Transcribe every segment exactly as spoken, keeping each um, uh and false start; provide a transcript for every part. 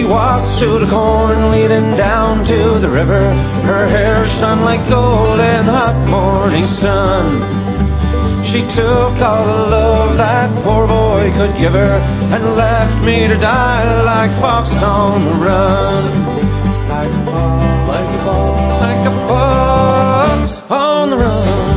walked through the corn leading down to the river. Her hair shone like gold in the hot morning sun. She took all the love that poor boy could give her and left me to die like a fox on the run. Like a fox, like a fox, like a fox on the run.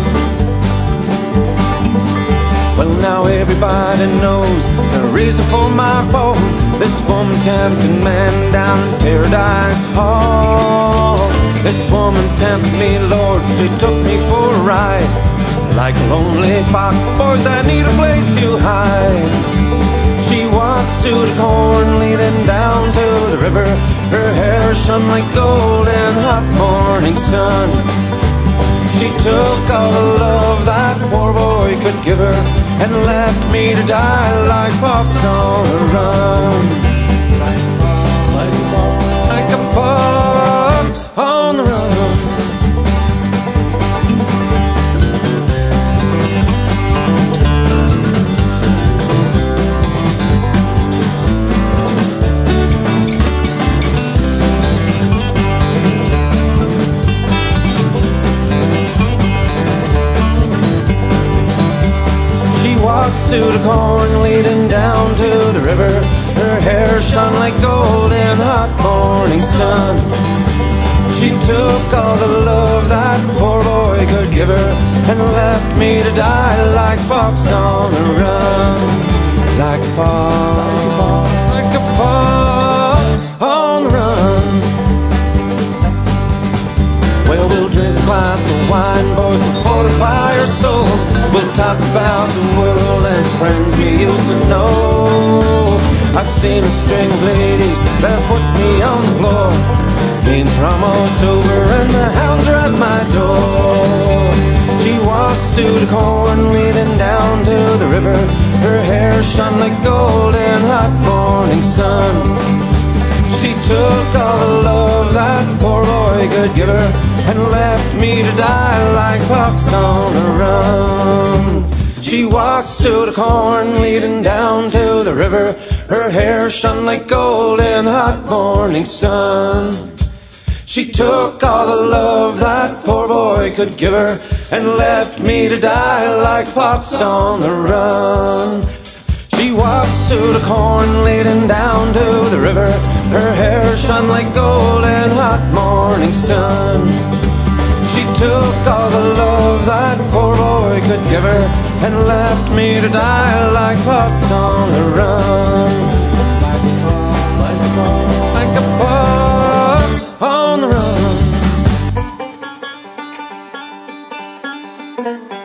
Well, now everybody knows the reason for my fall. This woman tempted man down in Paradise Hall. This woman tempted me, Lord, she took me for a ride. Like a lonely fox, boys, I need a place to hide. She walks through the corn leading down to the river. Her hair shone like gold in the hot morning sun. She took all the love that poor boy could give her and left me to die like fox on the run. Like a fox, like a fox, like a fox on the run. Through the corn leading down to the river. Her hair shone like gold in the hot morning sun. She took all the love that poor boy could give her and left me to die like a fox on the run. Like a fox, like a fox on the run. Well, we'll drink a glass of wine, boys, to fortify our souls. We'll talk about the world and friends we used to know. I've seen a string of ladies that put me on the floor. Game's almost over and the hounds are at my door. She walks through the corn leading down to the river. Her hair shone like gold in the hot morning sun. She took all the love that poor boy could give her and left me to die like a fox on the run. She walks through the corn leading down to the river. Her hair shone like gold in the hot morning sun. She took all the love that poor boy could give her and left me to die like a fox on the run. She walks through the corn leading down to the river. Her hair shone like gold in the hot morning sun. She took all the love that poor boy could give her and left me to die like a fox on the run. Like a fox, like a fox, like a fox on the run.